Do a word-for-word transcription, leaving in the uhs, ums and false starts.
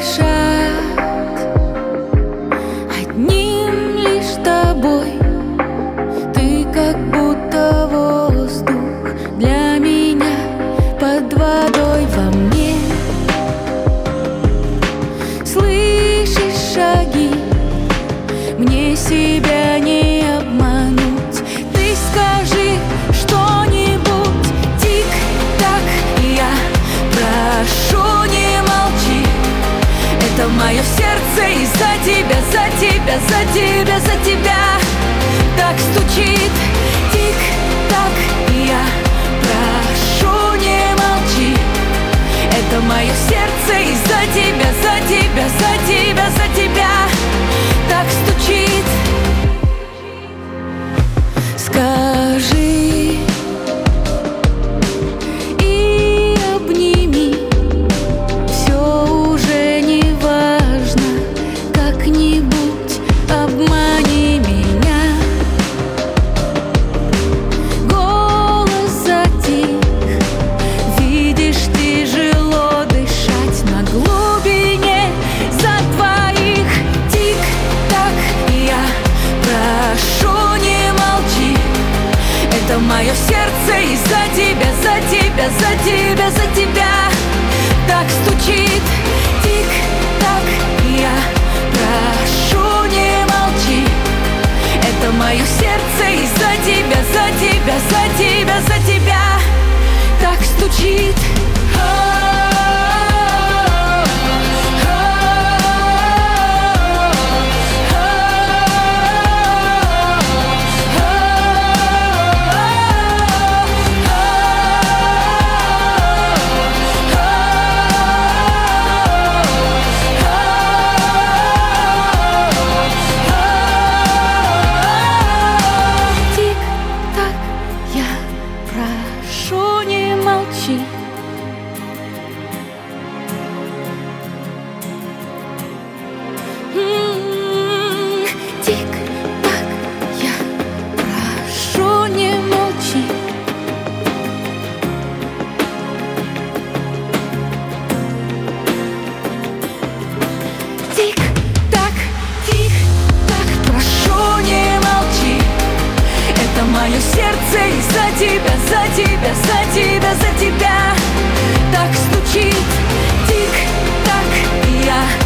дышать одним лишь тобой. Ты как будто воздух для меня под водой во мне. Слышишь шаги, мне себя не обмануть. Ты скажи что-нибудь, тик-так, я прошу, не молчи. Это мое сердце из-за тебя, за тебя, за тебя, за тебя так стучит. Тик-так, я прошу, не молчи. Это мое сердце из-за тебя, за тебя, за тебя, за тебя так стучит. Скажи и обними, все уже не важно, как-нибудь обмани меня. Голос затих, видишь, тяжело дышать на глубине за двоих. Тик-так, я прошу, не молчи. Это мое сердце из-за тебя, за тебя, за тебя, за тебя так стучит. Тик-так, я прошу, не молчи. Это мое сердце из-за тебя, за тебя, за тебя, за тебя так стучит. Прошу, не молчи. М-м-м, тик-так, я прошу, не молчи. Тик-так, тик-так, прошу, не молчи. Это мое сердце из-за тебя, за тебя, за тебя, за тебя так стучит. Тик-так, я